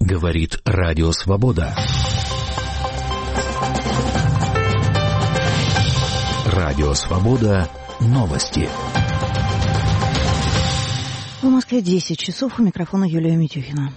Говорит Радио Свобода. Радио Свобода. Новости. В Москве 10 часов. У микрофона Юлия Митюхина.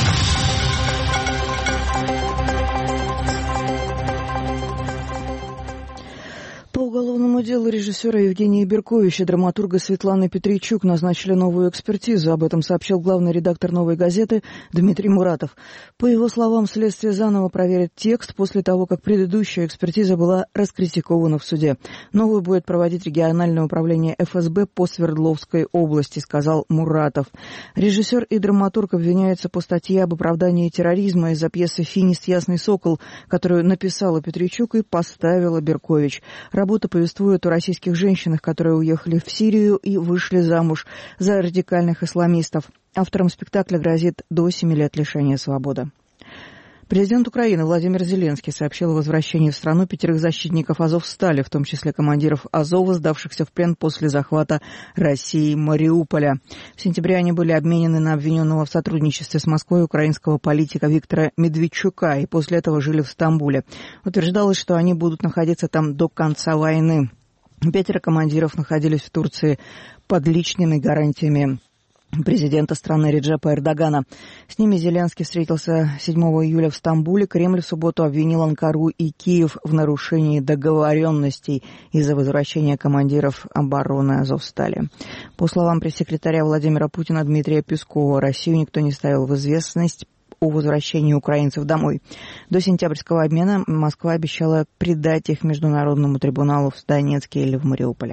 По уголовному делу режиссера Евгения Берковича, драматурга Светланы Петричук назначили новую экспертизу. Об этом сообщил главный редактор «Новой газеты» Дмитрий Муратов. По его словам, следствие заново проверит текст после того, как предыдущая экспертиза была раскритикована в суде. Новую будет проводить региональное управление ФСБ по Свердловской области, сказал Муратов. Режиссер и драматург обвиняются по статье об оправдании терроризма из-за пьесы «Финист. Ясный сокол», которую написала Петричук и поставила Беркович. Работа повествует о российских женщинах, которые уехали в Сирию и вышли замуж за радикальных исламистов. Авторам спектакля грозит до 7 лет лишения свободы. Президент Украины Владимир Зеленский сообщил о возвращении в страну 5 защитников Азовстали, в том числе командиров Азова, сдавшихся в плен после захвата России Мариуполя. В сентябре они были обменены на обвиненного в сотрудничестве с Москвой украинского политика Виктора Медведчука и после этого жили в Стамбуле. Утверждалось, что они будут находиться там до конца войны. 5 командиров находились в Турции под личными гарантиями президента страны Реджепа Эрдогана. С ними Зеленский встретился 7 июля в Стамбуле. Кремль в субботу обвинил Анкару и Киев в нарушении договоренностей из-за возвращения командиров обороны Азовстали. По словам пресс-секретаря Владимира Путина Дмитрия Пескова, Россию никто не ставил в известность о возвращении украинцев домой. До сентябрьского обмена Москва обещала предать их Международному трибуналу в Донецке или в Мариуполе.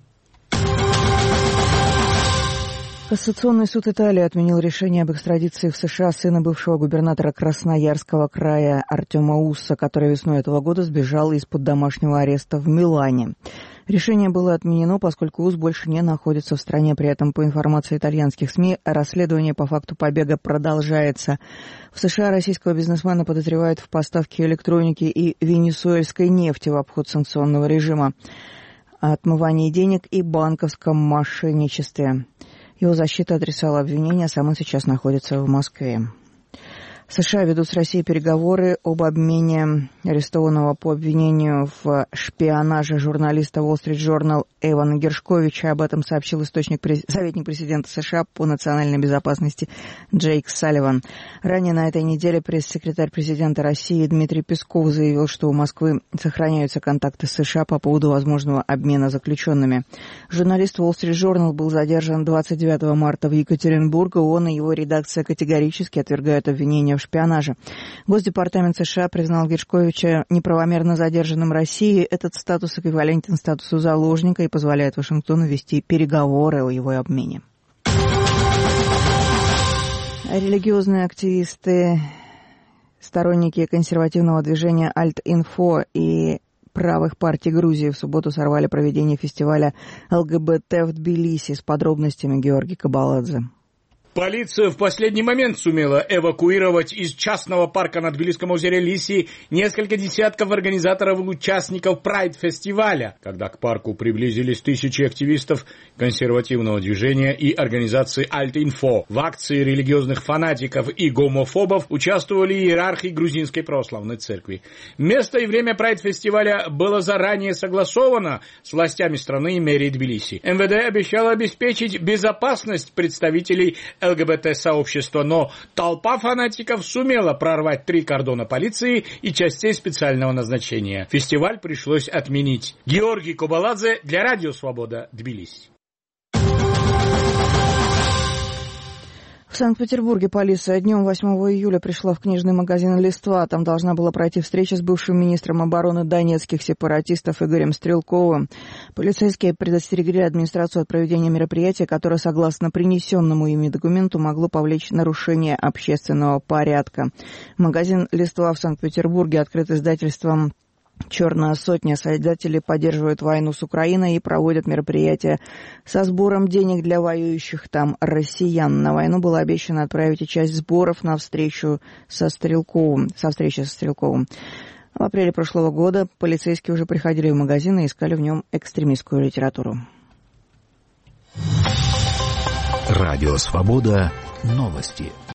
Кассационный суд Италии отменил решение об экстрадиции в США сына бывшего губернатора Красноярского края Артема Усса, который весной этого года сбежал из-под домашнего ареста в Милане. Решение было отменено, поскольку Усс больше не находится в стране. При этом, по информации итальянских СМИ, расследование по факту побега продолжается. В США российского бизнесмена подозревают в поставке электроники и венесуэльской нефти в обход санкционного режима, отмывании денег и банковском мошенничестве. Его защита адресовала обвинения, сам он сейчас находится в Москве. США ведут с Россией переговоры об обмене арестованного по обвинению в шпионаже журналиста Wall Street Journal Эвана Гершковича. Об этом сообщил советник президента США по национальной безопасности Джейк Салливан. Ранее на этой неделе пресс-секретарь президента России Дмитрий Песков заявил, что у Москвы сохраняются контакты с США по поводу возможного обмена заключенными. Журналист Wall Street Journal был задержан 29 марта в Екатеринбурге. Он и его редакция категорически отвергают обвинения в шпионаже. Госдепартамент США признал Гершковича неправомерно задержанным Россией. Этот статус эквивалентен статусу заложника и позволяет Вашингтону вести переговоры о его обмене. Религиозные активисты, сторонники консервативного движения Alt-Info и правых партий Грузии в субботу сорвали проведение фестиваля ЛГБТ в Тбилиси. С подробностями Георгий Кабаладзе. Полиция в последний момент сумела эвакуировать из частного парка на Тбилисском озере Лиси несколько десятков организаторов и участников Прайд-фестиваля, когда к парку приблизились тысячи активистов консервативного движения и организации Alt-Info. В акции религиозных фанатиков и гомофобов участвовали иерархи грузинской православной церкви. Место и время Прайд-фестиваля было заранее согласовано с властями страны и мэрией Тбилиси. МВД обещало обеспечить безопасность представителей ЛГБТ-сообщества, но толпа фанатиков сумела прорвать 3 кордона полиции и частей специального назначения. Фестиваль пришлось отменить. Георгий Кабаладзе для Радио Свобода, Тбилиси. В Санкт-Петербурге полиция днем 8 июля пришла в книжный магазин «Листва». Там должна была пройти встреча с бывшим министром обороны донецких сепаратистов Игорем Стрелковым. Полицейские предостерегли администрацию от проведения мероприятия, которое, согласно принесенному ими документу, могло повлечь нарушение общественного порядка. Магазин «Листва» в Санкт-Петербурге открыт издательством «Черная сотня». Создатели поддерживают войну с Украиной и проводят мероприятия со сбором денег для воюющих там россиян. На войну было обещано отправить и часть сборов на встречу со Стрелковым. В апреле прошлого года полицейские уже приходили в магазин и искали в нем экстремистскую литературу. Радио Свобода. Новости.